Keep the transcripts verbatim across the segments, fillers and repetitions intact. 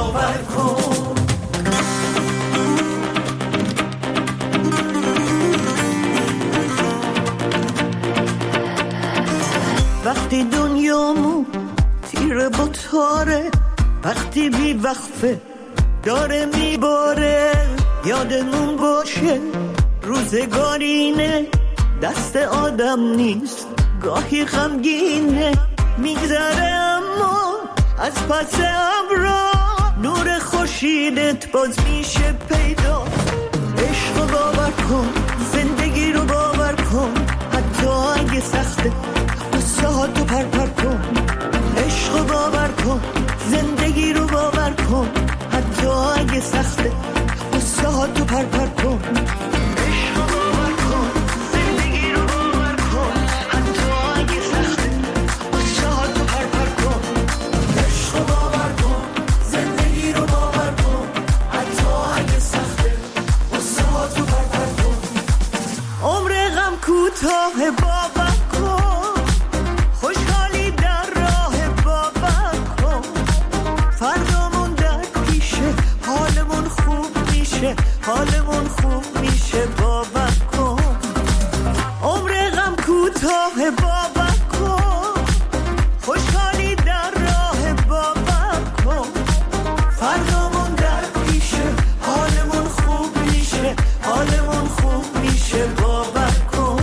باور کن. وقتی دنیامو تیره با تاره، وقتی بی وقفه داره میباره، یادمون باشه روزگارینه، دست آدم نیست گاهی غمگینه، میگذره اما از پس ابرا نور خورشیدت باز میشه پیدا. عشق رو باور کن، زندگی رو باور کن، حتی اگه سخته قصه ها تو پر پر کن. عشق رو باور کن، زندگی رو باور کن، حتی اگه سخته قصه ها تو پر پر کن. کوتاه باور کن، خوشحالی در راه باور کن، فردامون در پیشه، حالمون خوب میشه، حالمون خوب میشه، باور کن. عمر غم کوتاه باور کن، خوشحالی در راه باور کن، فردامون در پیشه، حالمون خوب میشه، حالمون خوب میشه، باور کن.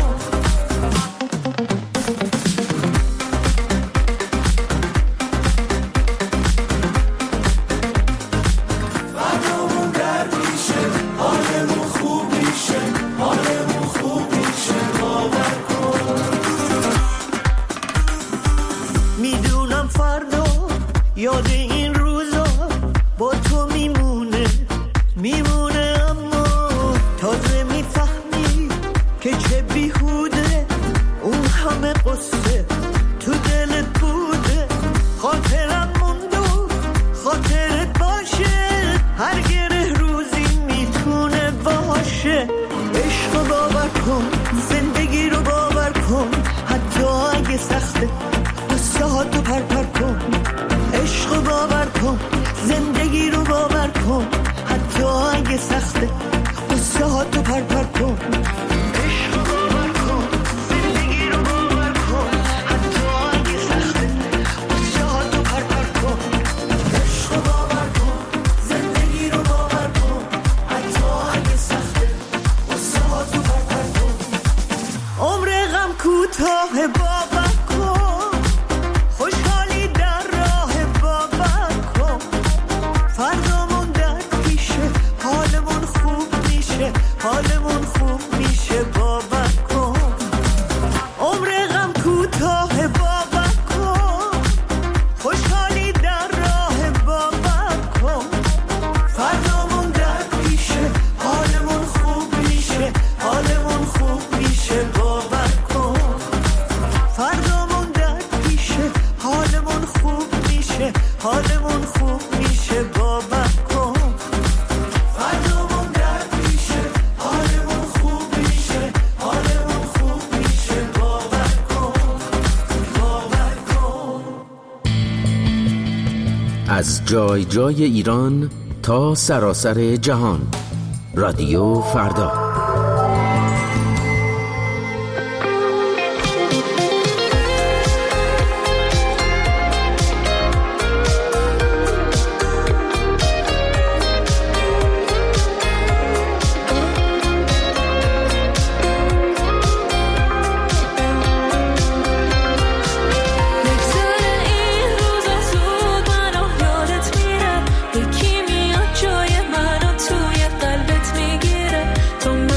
یاد این روزا با تو میمونه میمونه، اما تازه میفهمی که چه بیهوده اون همه قصه تو دلت بوده. خاطرم موند و خاطرت باشه، هر گره روزی میتونه باشه. عشق رو باور کن، زندگی رو باور کن، حتی اگه سخته قصه ها تو پر پر کن. عشق رو باور کن، زندگی رو باور کن، حتی اگه سخته قصه ها تو پر پر کن. عشق رو باور کن، زندگی رو باور کن، حتی اگه سخته قصه ها تو پر پر کن. عشق رو باور کن، زندگی رو باور کن، حتی اگه سخته قصه ها تو پر پر کن. عمر غم کوتاه باور کن، خوشحالی در راه باور کن، فردامون در پیشه، حالمون خوب میشه، حالمون خوب میشه، باور کن. عمر غم کوتاه باور کن، خوشحالی در راه باور کن، فردامون در پیشه، حالمون خوب میشه، حالمون خوب میشه، باور کن. فردامون در پیشه، حالمون خوب میشه، حالمون خوب میشه، باور کن. فردامون در پیشه، حالمون خوب میشه، حالمون خوب میشه، باور کن، باور کن. از جای جای ایران تا سراسر جهان، رادیو فردا. یکی میاد جای منو توی قلبت میگیره، تو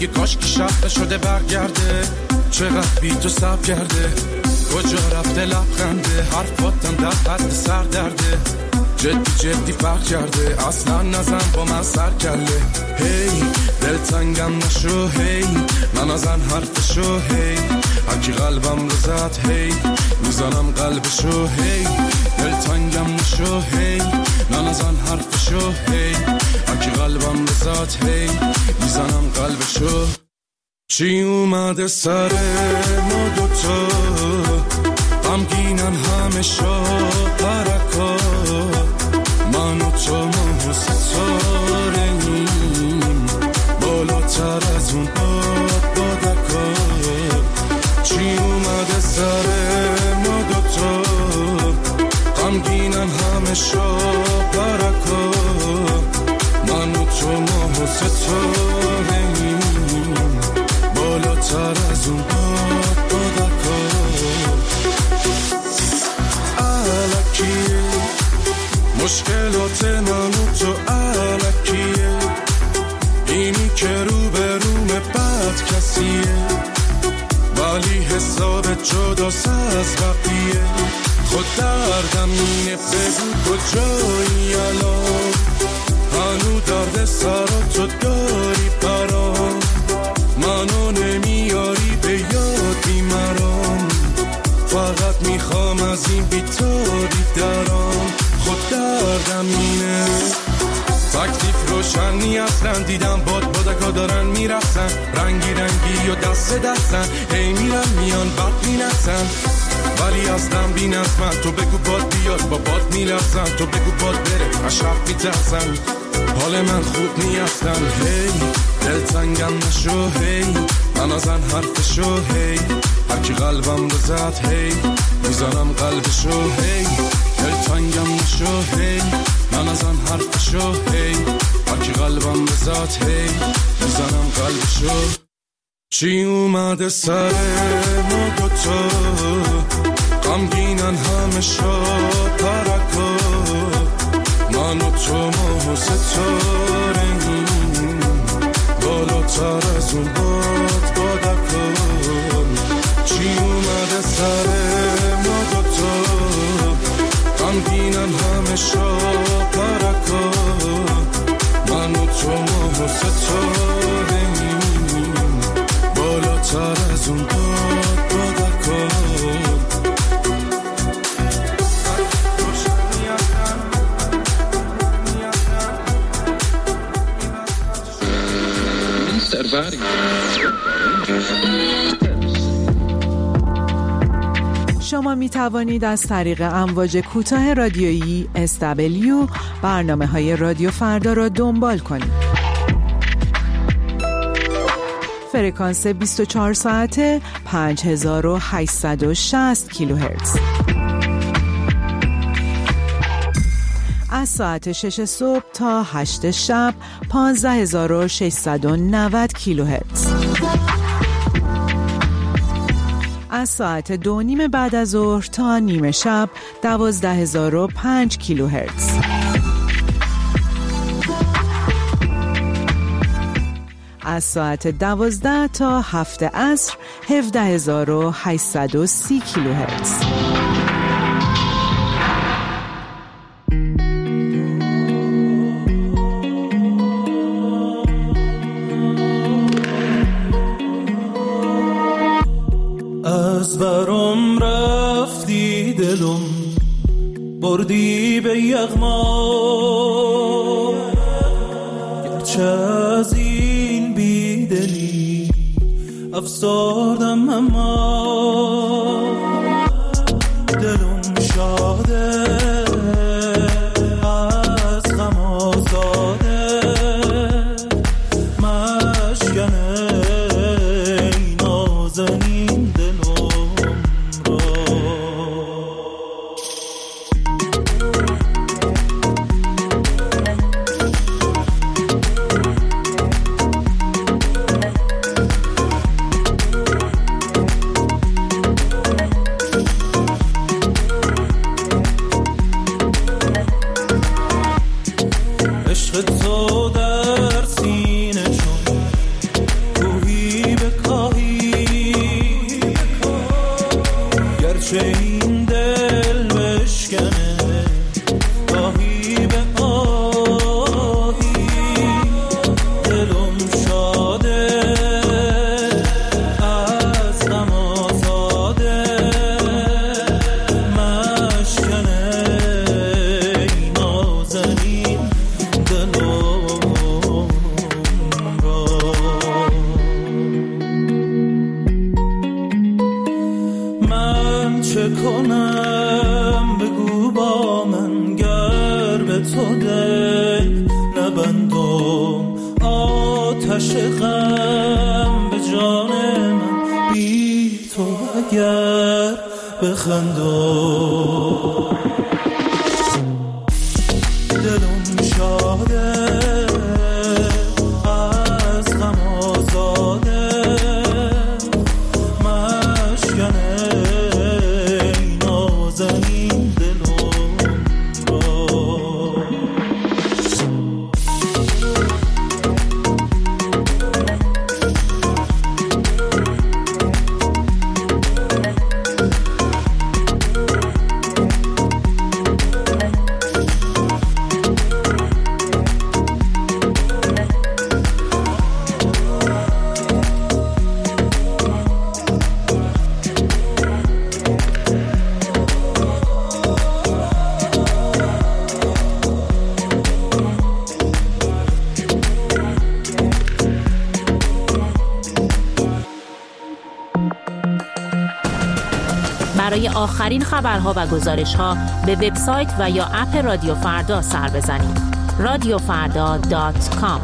میگه کاش که شب شده برگرده، چقدر بی تو سب کرده، کجا رفته لبخنده، حرفاتم در حد سر درده، جدی جدی فرق کرده، اصلا نزن با من سر کله. هی دل تنگم نشو، هی من نزن حرفشو، هی هرکی قلبم رو زد، هی میزنم قلبشو، هی دل تنگم نشو، هی من نزن حرفشو، هی هرکی قلبم رو زد، هی میزنم قلبشو. چی اومده سر ما دوتا، غمگینن همه شب پرکا، من و تو ما ستاره‌ایم بالاتر از اون باد بادکا. چی اومده سر ما دوتا، غمگینن همه شب پرکا، من و تو ما ستاره‌ایم بالاتر از اون باد بادکا. الکیه مشکلات من و تو، الکیه اینی که رو به روم بد کسیه، ولی حساب جداست از بقیه. خود دردم اینه بگو کجایی الان، هنو درد سراتو داری برام، منو نمیاری به یادی مرام، فقط میخوام از این بیتاری درام. خود دردم اینه تکلیف روشنی اصلا، دیدم باد بادکا دارن میرفتن، رنگی رنگی و دست دستن، هی میرن میان بد مینستن، ولی اصلا بی نظمن. تو بگو باد بیاد با باد میلرزن، تو بگو باد بره عشق میترسن، حال من خوب نیستن. هی دل تنگم نشو، هی من ازن حرفشو، هی هرکی قلبم رو زد، هی میزنم قلبشو، هی دل تنگم نشو، هی من ازن حرفشو، هی هرکی قلبم رو زد، هی میزنم قلبشو. چی اومده سر ما دوتا، غمگینن همه شب پرکا، من و تو ما ستاره‌ایم بالاتر از اون باد بادکا. چی اومده سر ما دوتا، غمگینن همه شب پرکا، من و تو ما ستاره‌ایم بالاتر از اون باد بادکا. شما می توانید از طریق امواج کوتاه رادیویی اس دبلیو برنامه های رادیو فردا را دنبال کنید. فرکانس بیست و چهار ساعته پنج هزار و هشتصد و شصت کیلوهرتز. از ساعت شش صبح تا هشت شب پانزده هزار و ششصد و نود کیلوهرتز. از ساعت دو نیم بعد از ظهر تا نیمه شب دوازده هزار و پنج کیلوهرتز. از ساعت دوازده تا هفت عصر هفده هزار و هشتصد و سی کیلوهرتز. از برام رفتی دلم بردی به یغما، گرچه از این بیدلی افسردم اما دلم شاده از غم آزاده، مشکنه ای نازنین دلم را. نمیشه این دل بشکنه گاهی به آهی دلم شاده از غم آزاده مشکنه این نازنین دلم را. من چه کنم بگو با من گر به تو دل نبندم آتش غم به جان من بی تو اگر بخندم دلم شاده از غم آزاده مشکنه این نازنین دلم را. برای آخرین خبرها و گزارش‌ها به وبسایت و یا اپ رادیو فردا سر بزنید. رادیو فردا دات کام.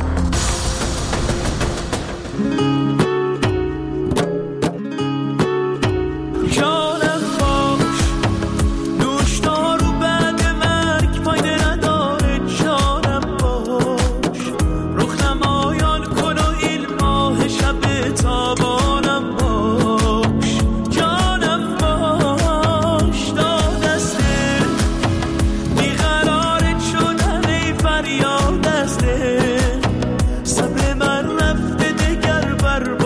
جانم باش نوشدارو بعد مرگ فایده نداره جانم باش رخ نمایان کن و این ماه شب تابانم باش جانم باش دادسته بیقرارت شدم ای فریاد دسته صبر من رفته دگر بر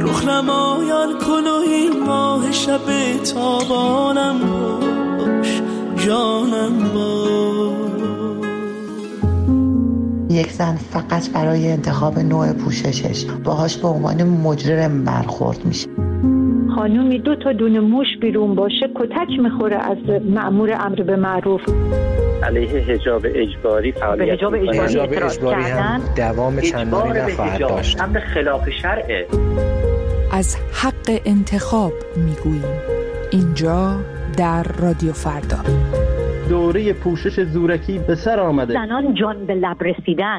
رخ نمایان کن و این ماه شب تابانم باش، جانم باش. یک زن فقط برای انتخاب نوع پوششش باهاش به عنوان مجرم برخورد میشه. خانومی دو تا دونه موش بیرون باشه کتک میخوره از مأمور امر به معروف. علیه حجاب اجباری فعالیت به حجاب اجباری اعتراض کردن دوام چندانی نخواهد داشت. امر خلاف شرعه. از حق انتخاب میگوییم اینجا در رادیو فردا. دوره پوشش زورکی به سر آمده. زنان جان به لب رسیدن.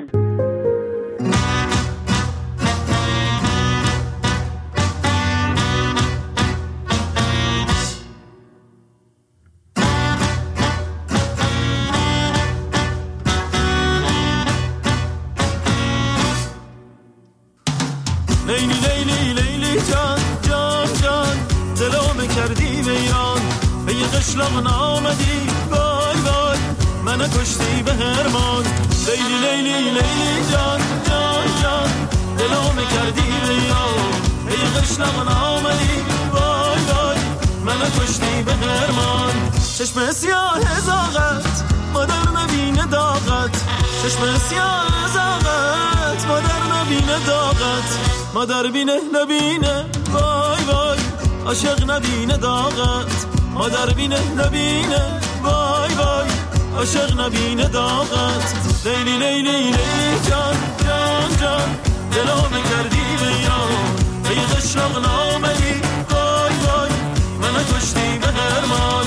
لیلی لیلی لیلی جان جان جان دلو کردی ویران به یه قشلاق نامدی وای وای من کشتی به هرمان. لیلی لیلی لیلی جان جان جان دلو کردی ویران به یه قشلاق نامدی وای وای من کشتی به هرمان. چشم سیاه زاغت مادر نبینه داغت، چشم سیاه زاغت مادر نبینه داغت، مادر بینه نبینه وای وای عاشق نبینه داغت، مادر بینه نبینه وای وای عاشق نبینه داغت. لیلی لیلی لیلی جان جان جان دلو کردی ویران به یه قشلاق نامدی وای وای من کشتی به هرمان.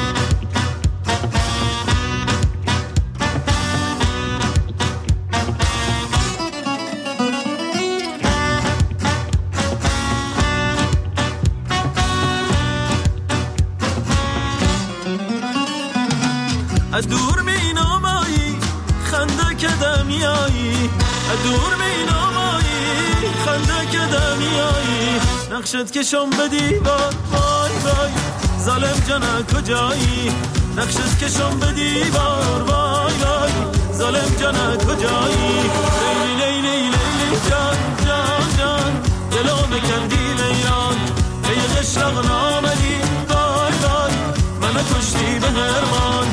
از دور می نامایی خنده که دمیایی، از دور می نامایی خنده که دمیایی، نقشت کشم به دیوار وای وای ظالم جانه کجایی، نقشت کشم به دیوار وای وای ظالم جانه کجایی. لیلی لیلی لیلی جان جان جان دلو مکندی ویران به یه قشلاق نامدی وای وای من کشتی به هرمان.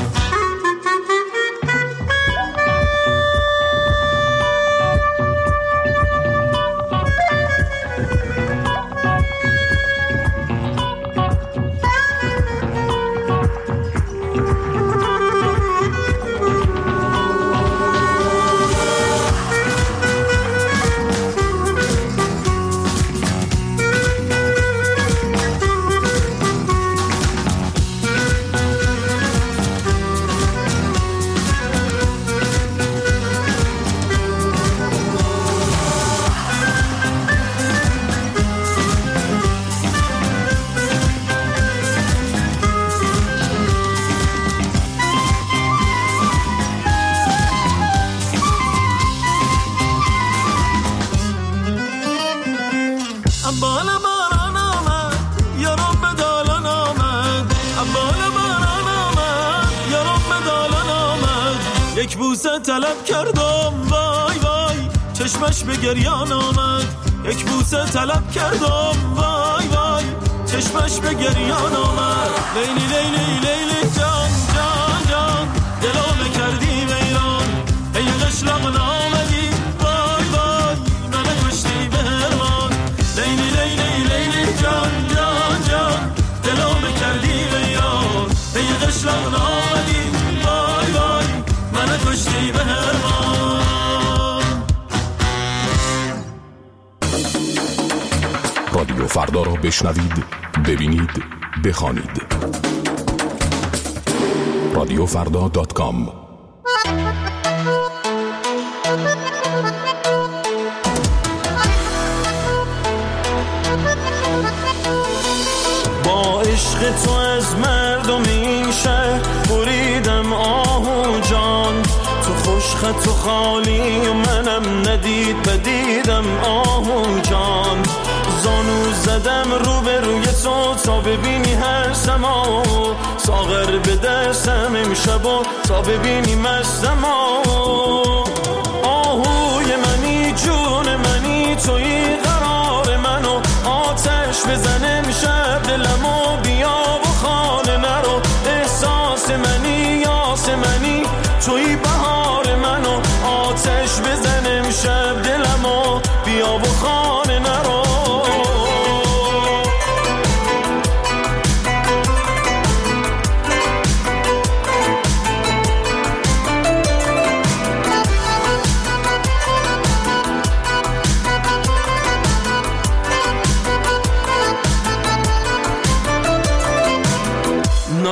یک بوسه طلب کردم وای وای چشمش به گریان آمد، یک بوسه طلب کردم وای وای چشمش به گریان آمد. لیلی لیلی لیلی جان جان جان دلو کردی ویران ای قشلاق نامدی وای وای من کشتی به هرمان. لیلی لیلی لیلی جان جان جان دلو کردی ویران ای قشلاق نامدی وای وای من کشتی به هرمان. رادیو فردا را بشنوید، ببینید، بخوانید. رادیو فردا دات کام. با عشق تو از مردم این شهر بریدم آهو جان، تو خوشخط و خالی و منم ندید بدیدم آهو جان، زانو زدم رو به روی تو تا ببینی هر سما، ساغر به دستم امشب و تا ببینی مستم آهوی منی جون منی توی قرار منو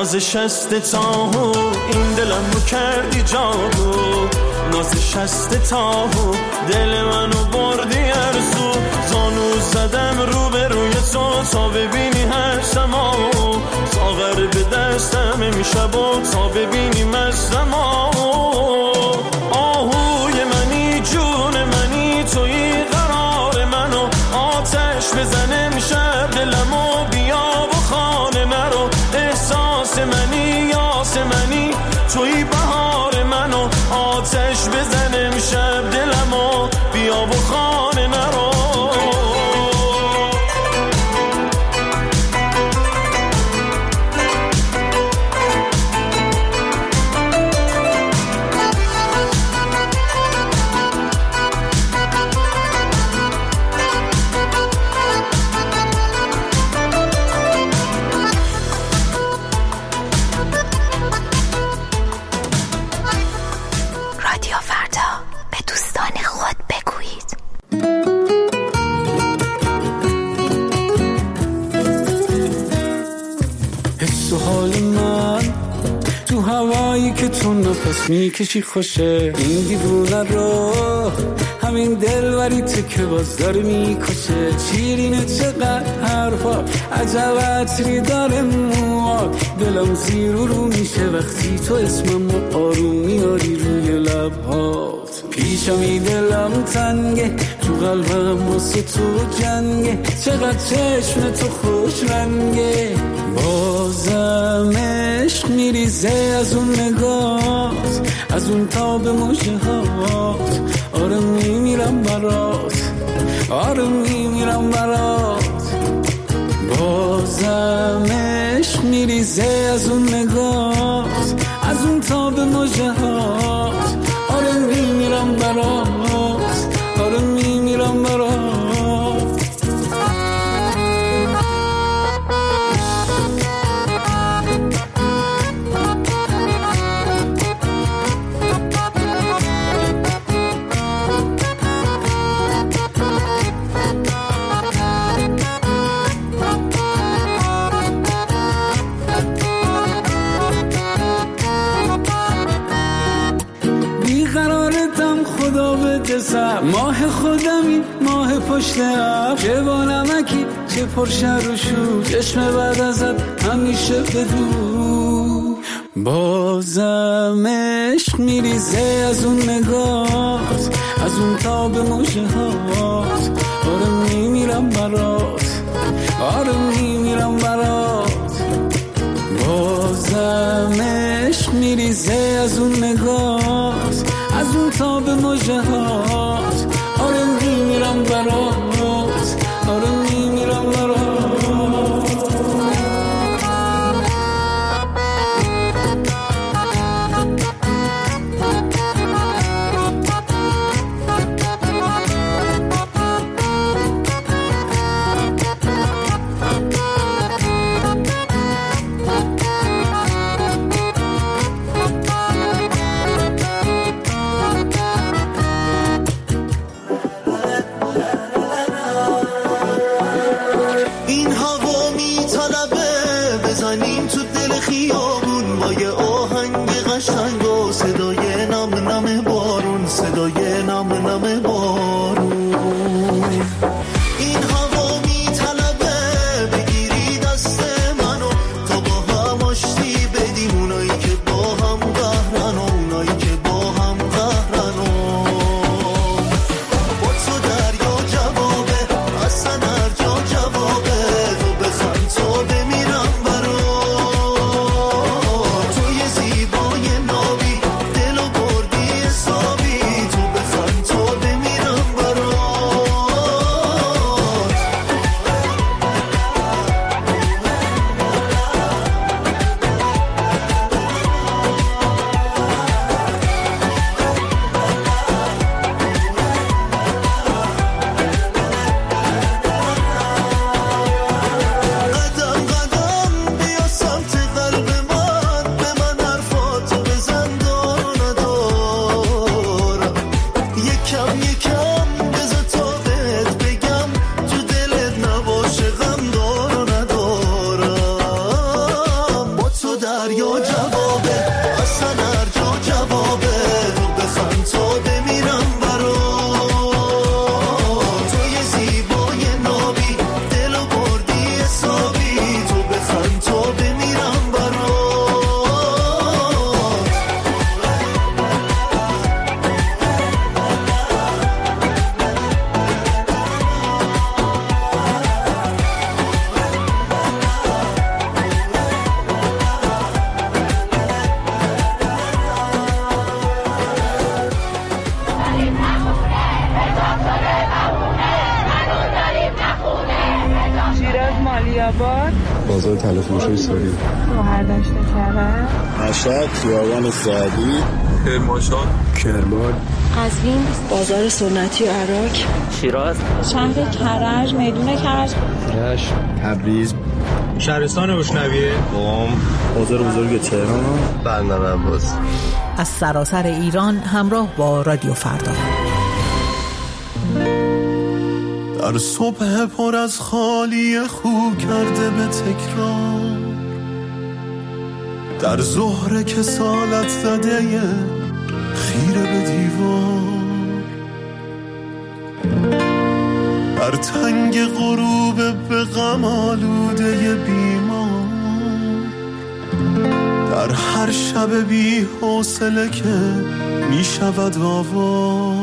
ناز شست تاهو این دلم رو کردی جادو، ناز شست تاهو دل منو بردی ارزو، زانو زدم رو به روی تو تا ببینی هر سماو، ساغر به دستم میشب و تا ببینی مستماو، آهوی منی جون منی توی قرار منو، آتش بزنه میشب دلمو بیا و خانه مرو، احساس منی یاس منی توی بهار منو، آتش بزنه میشب دلمو بیا و خانه مرو. که تو نفس میکشی خوشه این دیوونه رو، همین دلوریته که باز داره میکشه، شیرینه چقدر حرفا عجب عطری داره موها، دلم زیر و رو میشه وقتی تو اسممو آروم میاری روی لبهات، پیشمی دلم تنگه تو قلبم واسه تو جنگه، چقدر چشم تو خوش رنگه، بازم عشق میریزه از اون نگات، از اون تاب مژه هات، آره میمیرم برات، آره میمیرم برات، بازم عشق میریزه از اون نگات، از اون تاب مژه هات، آره میمیرم برات، آره میمیرم برات. ماه خودمی ماه پشت اب، چه با نمکی چه پرشر و شور، چشم بعد ازت همیشه بدو، بازم عشق میریزه از اون نگات، از اون تاب مژه هات، آره میمیرم برات، آره میمیرم برات، بازم عشق میریزه از اون نگات، از اون تاب مژه هات، آره میمیرم برات، آره میمیرم برات. عالی‌آباد، بازار تلفروشی ساری، شهردشت کرج، مشهد، خیابان سعدی، کرمانشاه، کرمان، قزوین، بازار سنتی و عراق، شیراز، شهر کرج، میدون کرج، رشت، تبریز، شهرستان بوشنویه، قم، بازار بزرگ تهران، بندر عباس. از سراسر ایران همراه با رادیو فردا. در صبح پر از خالی خو کرده به تکرار، در ظهر کسالت زده خیره به دیوار، در تنگ غروب به غم آلوده بیمار، در هر شب بی حوصله که می شود آوار.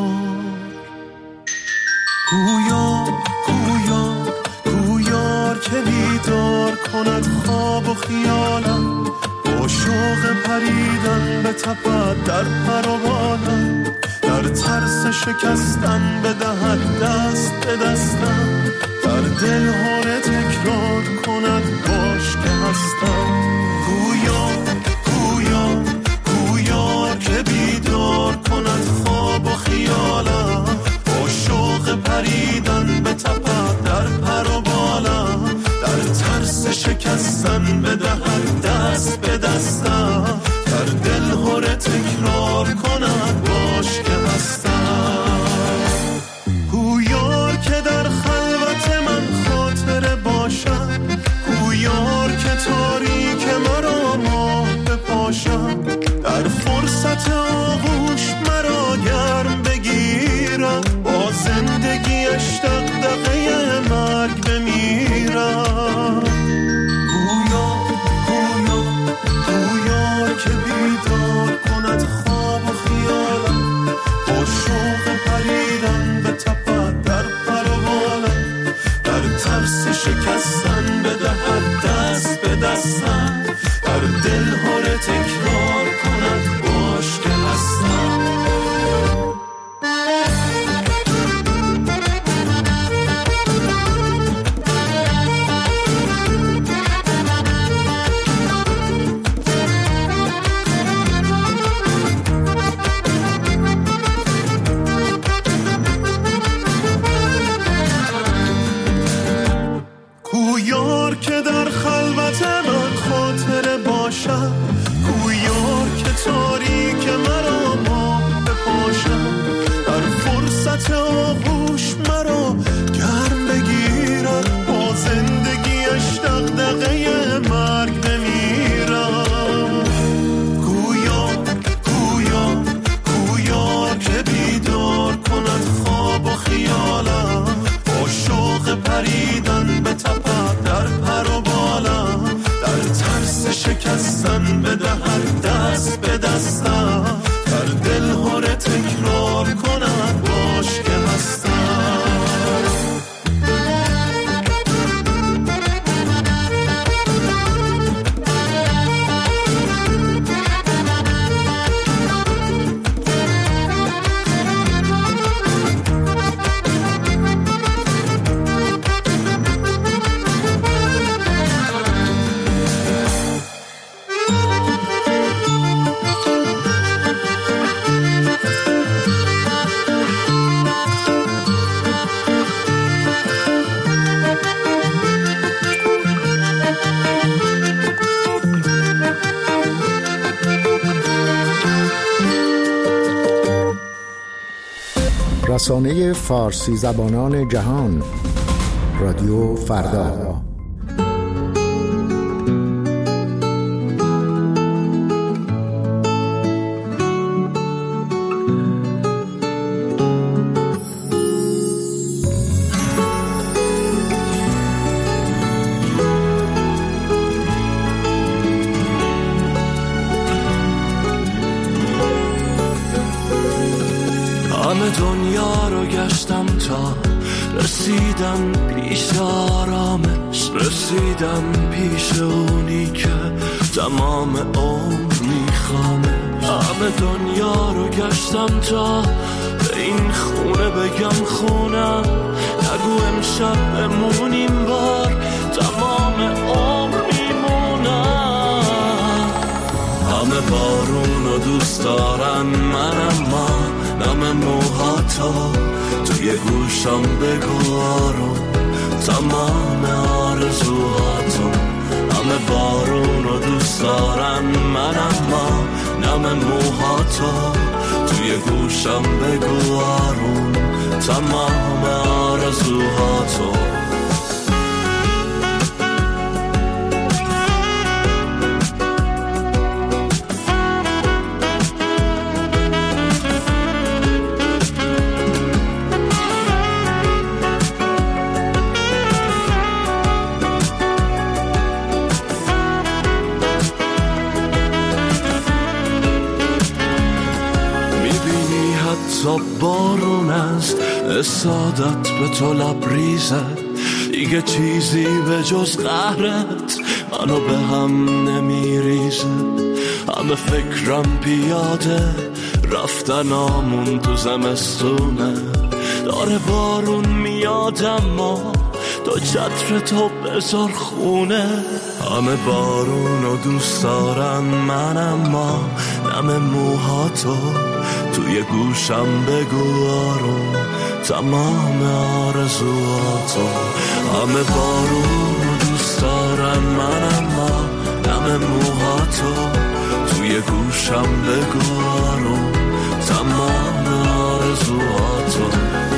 گویا گویا گویار که بیدار کند خواب و خیالم، با شوق پریدن به تپد در پر و بالم، در ترس شکستن بدهد دست به دستم، در دل هاره تکرار کند باش که هستم. گویا گویا گویار که بیدار کند خواب و خیالم، با شوق پریدن به تپد در پر و بالم، در ترس شکستن بدهد دست به دستم، در دل هاره تکرار کند باش که هستم. گویار که در خلوت من خاطره باشم، گویار که تاریک مرا ماه بپاشم، در فرصت آغوش مرا گرم بگیرم، با زندگیش دغدغه مرگ بمیرم. گویا گویا گویار که بیدار کند خواب و خیالم، با شوق پریدن به تپد در پر و بالم، در ترس شکستن بدهد دست به دستم، در دل هاره تکرار کند باش که هستم. گویار که در خلوت من خاطره باشم، گویار که تاریک مرا ماه بپاشم، در فرصت آغوش مرا گرم بگیرم، با زندگیش دغدغه مرگ بمیرم. گویا گویا گویار که بیدار کند خواب و خیالم، با شوق پریدن به تپد در پر و بالم، در ترس شکستن بدهد دست به دستم، در دل هاره تکرار کند باش که هستم. رسانه فارسی زبانان جهان، رادیو فردا. دنیا رو گشتم تا رسیدم پیش آرامش، رسیدم پیش اونی که تمام عمر میخوامش. همه دنیا رو گشتم تا به این خونه بگم خونم، نگو امشب بمونیم بار تمام دوست دارن من، اما نم موهاتو توی گوشم بگو آروم، تمام آرزوهاتو. همه بارون رو دوست دارن من، اما نم موهاتو توی گوشم بگو آروم، تمام آرزوهاتو. تا بارون است سادت به تو لبریزه، دیگه چیزی به جز قهرت منو به هم نمیریزه. همه فکرم پیاده رفتن آمون تو زمستونه، داره بارون میاد اما تو چتر تو بذار خونه. همه بارونو دوست دارن من، اما نم موهاتو توی گوشم بگو آروم، تمام آرزوهاتو. همه بارونو دوست دارن من، اما نم موهاتو توی گوشم بگو آروم، تمام آرزوهاتو.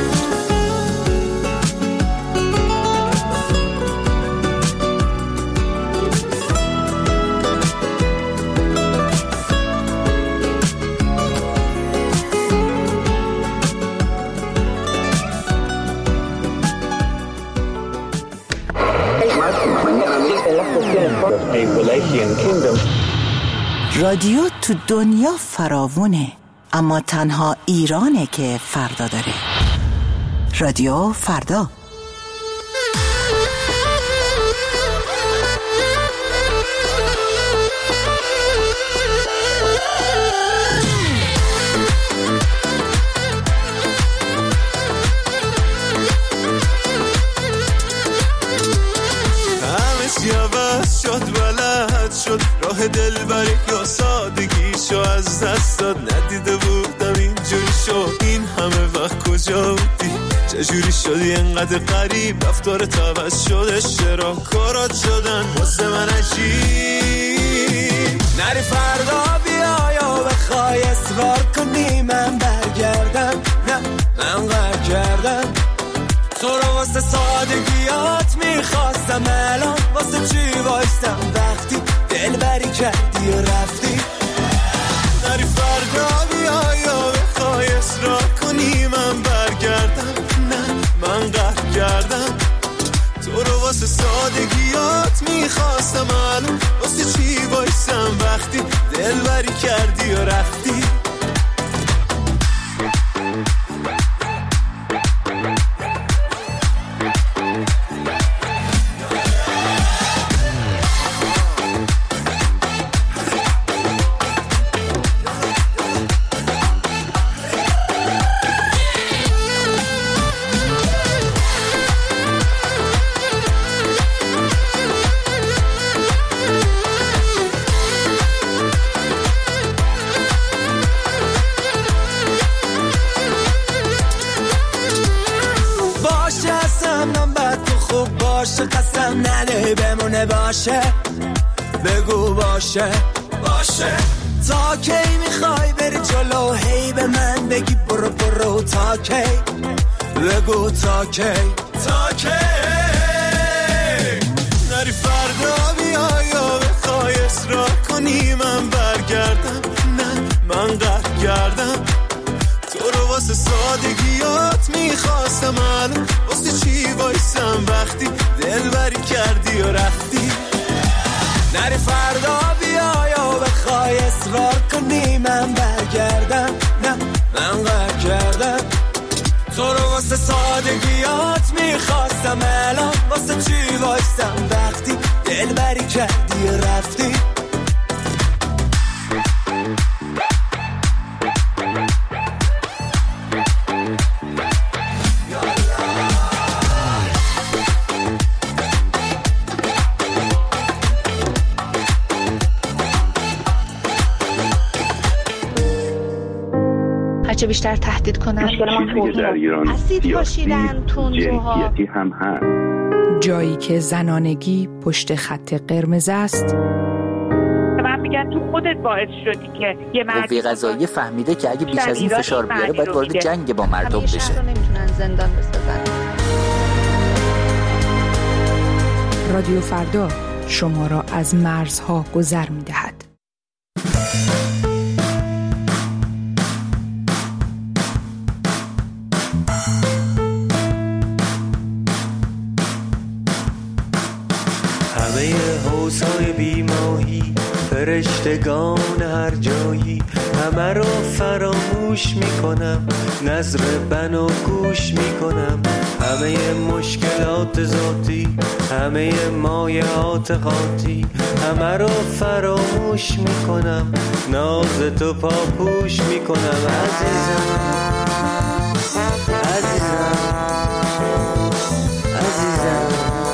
رادیو تو دنیا فراوونه، اما تنها ایرانه که فردا داره. رادیو فردا. شد راه دل بری یا سادگیشو از دست داد، ندیده بودم اینجوری شد. این همه وقت کجا بودی؟ چجوری شدی انقدر غریب؟ رفتارت عوض شده، چرا کارات شدن واسه من عجیب؟ نری فردا بیا یا بخوای اصرار کنی من برگردم، نه من قهر کردم تو رو واسه سادگیات میخواستم، الان واسه چی وایستم وقتی دل بری کردی و رفتی؟ نری فردا بیا یا بخوای اصرار کنی من برگردم، نه من قهر کردم تو رو واسه سادگیات میخواستم، الان واسه چی وایستم وقتی دل بری کردی و رفتی؟ قسم نده بمونه باشه، بگو باشه باشه. تا کی میخوای بری جلو هی به من بگی برو برو؟ تا کی بگو تا کی تا کی؟ نری فردا بیا یا بخوای اصرار کنی من برگردم، نه من قهر کردم تو رو واسه سادگیات میخواستم، الان واسه چی وایسم وقتی دل بری کردی و رفتی؟ نری فردا بیا یا بخوای اصرار کنی من برگردم، نه من قهر کردم تو رو واسه سادگیات میخواستم، الان واسه چی وایسم وقتی دل بری کردی و رفتی؟ هرچه بیشتر تهدید کنن. مشکل ما توهین اسید پاشیدن تندروها جنسیتی هم هست. جایی که زنانگی پشت خط قرمز است. من میگن تو خودت باعث شدی که یه مرد قوه قضاییه فهمیده که اگه بیش از این فشار بیاره باید وارد جنگ با مردم بشه. شهر رو نمیتونن زندان بسازن. رادیو فردا شما را از مرزها گذر می‌دهد. همه حوضای بیماهی فرشتگان هر جایی همه رو فراموش میکنم نظر بنا گوش میکنم همه مشکلات ذاتی همه مایعات خاطی همه رو فراموش میکنم ناز تو پاپوش میکنم عزیزم عزیزم عزیزم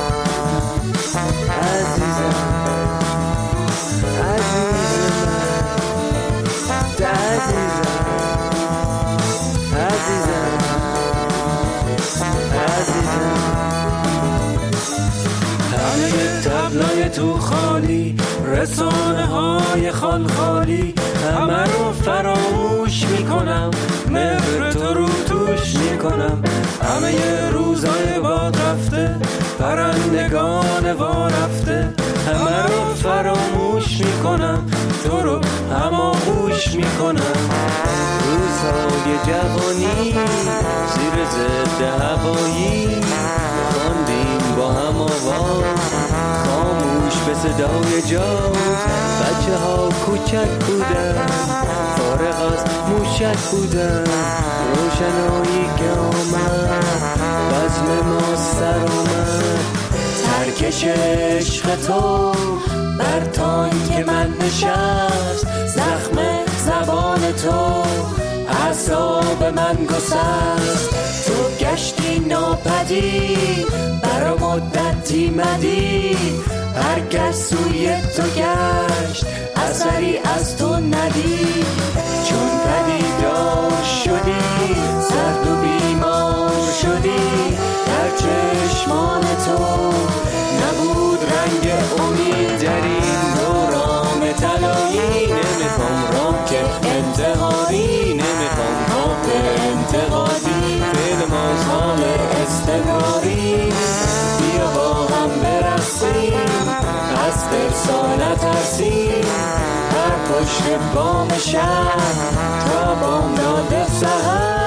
تبلای تو خالی رسانه های خال خالی همه رو فراموش میکنم مهر تو رو توش میکنم همه روزای باد رفته پرندگان وا رفته همه رو فراموش میکنم تو رو هماغوش میکنم روزهای جوانی زیر ضد هوایی خواندیم با هم آواز خاموش به صدای جاز بچه ها کوچک بودن فارغ از موشک بودن روشنایی که آمد بزم ما سر اومد ترکش عشق تو بر تانک من نشست زخم زبان تو اعصاب من گسست تو گشتی ناپدید برا مدتی مدید هر کس سوی تو گشت اثری از تو ندید چون پدیدار شدی سرد و بیمار شدی در چشمان تو نبود رنگ امید در این دوران طلایی نمیخوام راه انتحاری نمیخوام راه انتقادی فعل مازال استمراری بیا با هم برسیم از ترسا نترسیم هر پشت بام شهر تا بامداد سحر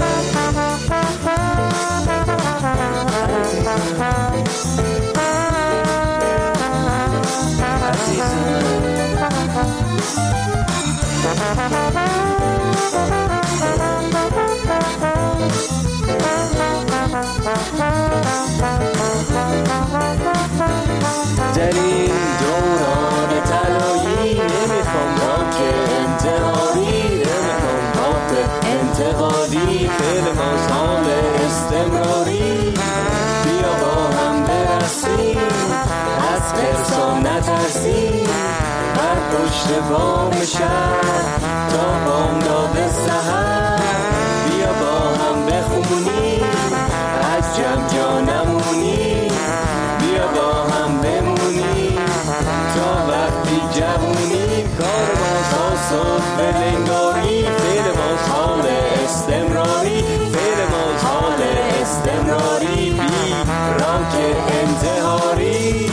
در این دوران طلایی نمیخوام راه انتحاری نمیخوام راه انتقادی فعل مازال استمراری بیا با هم برسیم از ترسا نترسیم بر پشت بام شهر تا بامداد سحر بیا با هم بخونیم از جمع جا نمونیم بیا با هم بمونیم تا وقتی جوونیم کار بازها صبح بلنگاری فعل مازال استمراری فعل مازال استمراری بی رانک انتحاری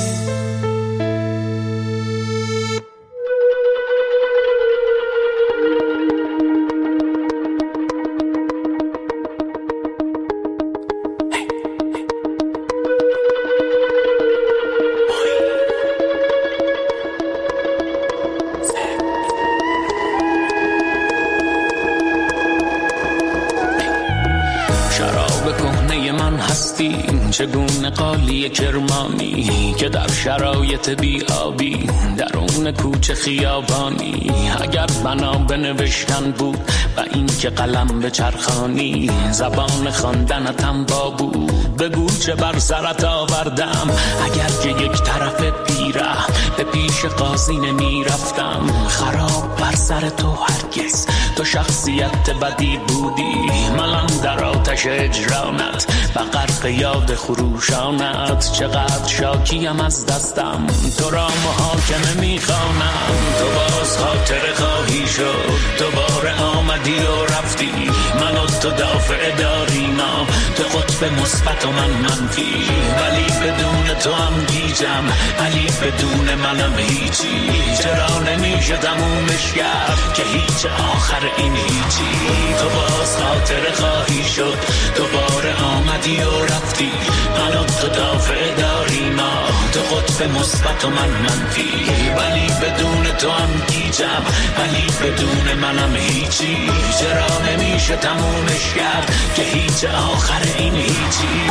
چگونه قالی کرمانی که در شرایط بیابی درون کوچه خیابانی اگر بنا بنوشتن بود و این که قلم به چرخانی زبان خواندنتم با بود بگو چه بر سرت آوردم اگر که یک طرف بی بگیرم، به پیش قاضی نمی رفتم. خراب بر سر تو هرگز، تو شخصیت بدی بودی، من در آتش اجرانت و غرق یاد خروشانت. چقدر شاکیم از دستم، تو را محاکمه میخوانم. تو باز خاطر خواهی شد، دوباره آمدی و رفتی، من و تو دافع داریم، تو قطب مثبت و من منفی. ولی بدون تو هم گیجم، ولی بدون منم هیچی. چرا نمیشه تمومش کرد که هیچ آخر این هیچی. تو باز خاطر خواهی شد، دوباره آمدی و رفتی، من و تو دافع داریم، تو قطب مثبت و من منفی. ولی بدون تو هم گیجم، ولی بدون منم هیچی. چرا نمیشه تمومش کرد که هیچ آخر این هیچی.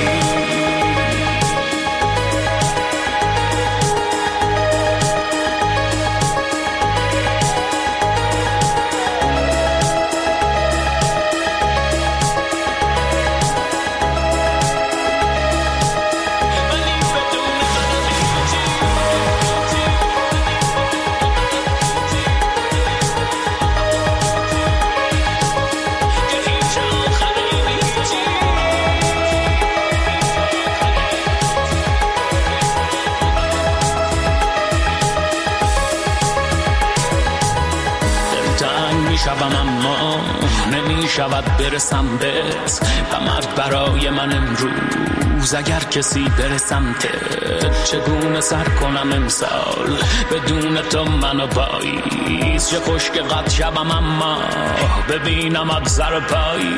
شبم اما نمی شود برسم بهت، و مرد برای من امروز اگر کسی برسم ته. چگونه سر کنم امسال بدون تو منو پاییز. چه خوش که قد شبم اما ببینم ابزر پایی.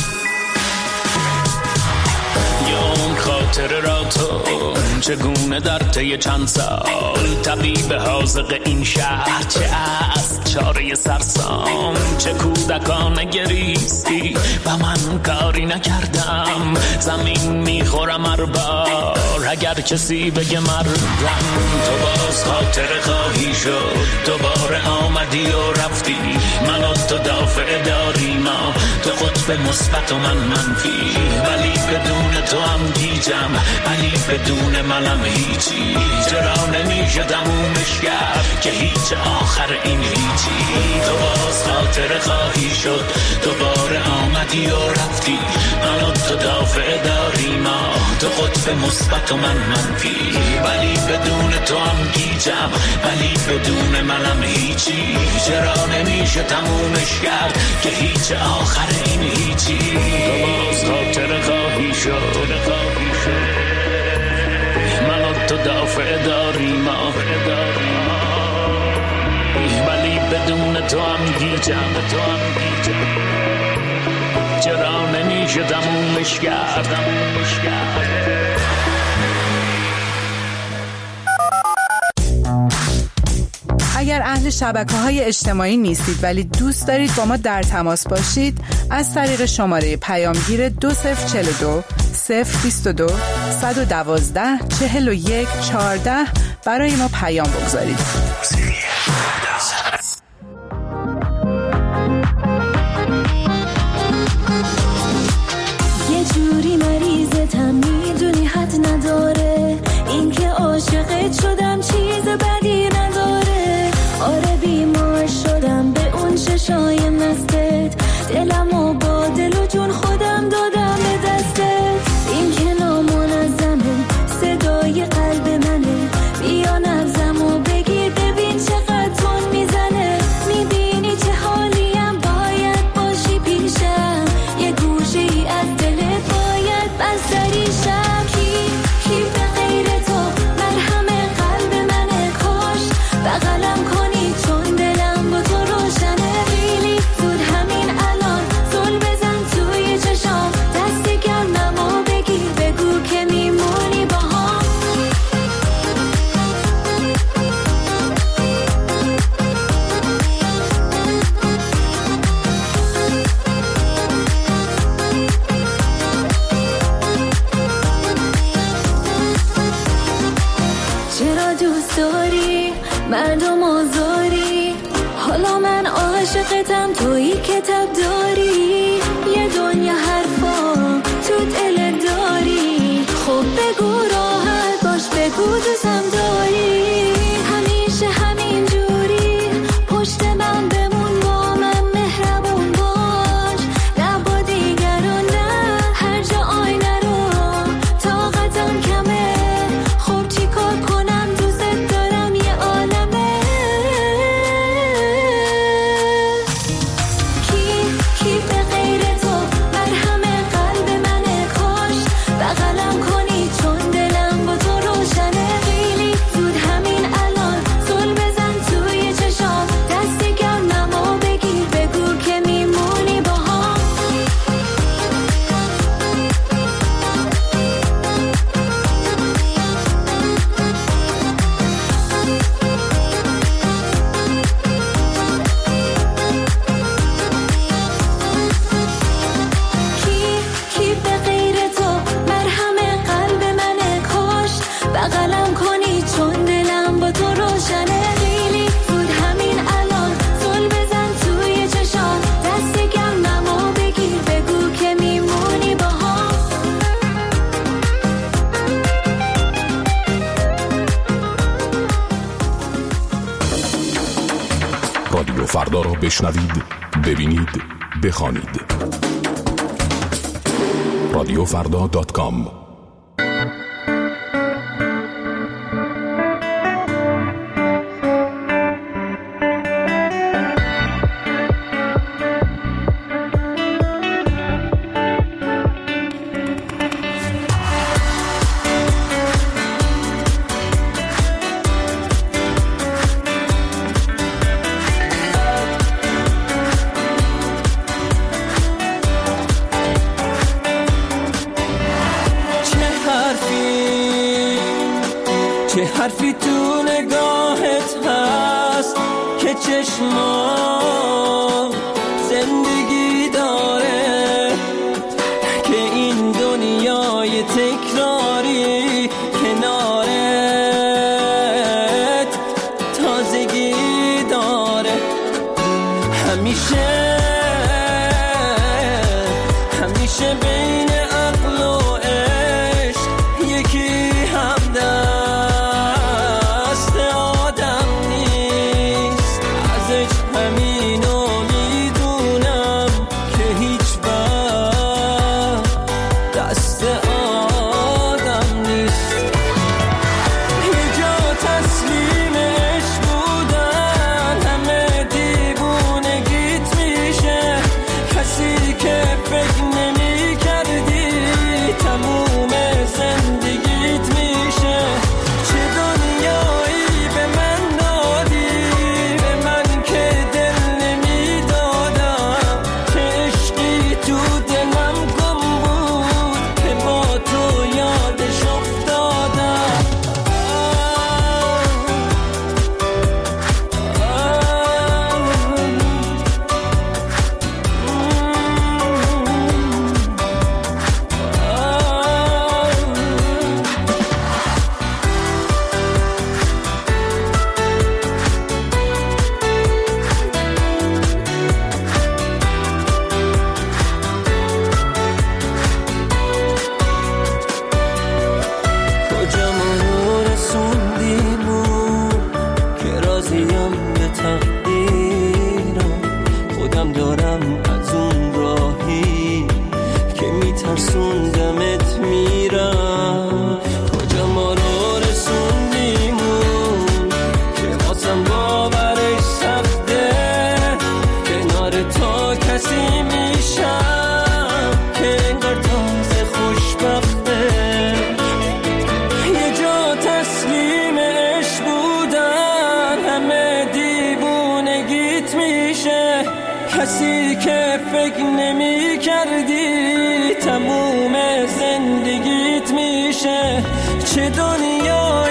اون خاطر را تو چگونه در طی چند سال، طبیب حاذق این شهر چه از چاره سرسام. چه کودکانه گریستی و من کاری نکردم، زمین میخورم هر بار اگر کسی بگه مردم. تو باز خاطر خواهی شد، دوباره آمدی و رفتی، من و تو دافع داریم، تو قطب مثبت و من منفی. ولی بدون تو هم گیجم، ولی بدون منم هیچی. چرا نمیشه تمومش کرد که هیچ آخر این هیچی. تو باز خاطر خواهی شد، دوباره آمدی و رفتی، من و تو دافع داریم، تو قطب مثبت و من منفی. ولی بدون تو هم گیجم، ولی بدون منم هیچی. چرا نمیشه تمومش کرد که هیچ آخر این هیچی. تو باز خاطر خواهی شد، من و تو دافع داریم، ولی بدون تو هم گیجم. چرا نمیشه تمومش کرد. اگر اهل شبکه‌های اجتماعی نیستید ولی دوست دارید با ما در تماس باشید، از طریق شماره پیامگیر دو صفر چهل و دو صفر بیست و دو صد و دوازده چهل و یک چهارده برای ما پیام بگذارید. یه جوری مریضتم میدونی حد نداره، این که عاشقت شدم چیز بدی نداره. آره بیمار شدم به اون چشای مستت، دلمو با دل و جون خودم دادم به دستت. این که نامنظمه صدای قلب منه، بیا نبضمو بگیر ببین چقدر تون میزنه. میبینی چه حالیم، باید باشی پیشم، یه گوشه ای از دلت باید بستری شم. کی کی به غیر تو مرهم قلب منه، کاش بغلم کنی چون دلم با تو روشنه. خیلی زود همین الان زل بزن توی چشام، دست گرممو بگیر بگو که میمونی با هم. چرا دوست داری مردم آزاری، حالا من عاشقتم تویی کتاب داری. یه دنیا حرفا تو دل داری، خب بگو راحت باش بگو دوستم داری. روشنم کنی چون دلم با تو روشنه. خیلی زود همین الان زل بزن توی چشام، دست کم نمو بگیر بگو که میمونی با هم. رادیو فردا را بشنوید، ببینید، بخوانید. رادیو فردا دات کام. چه حرفی تو نگاهت هست که چشمام زندگی داره، که این دنیای تکراری کنارت تازگی داره. همیشه همیشه بین عقل و عشق یکی همدم کسی که فکر نمی کردی تموم زندگیت میشه. چه دنیا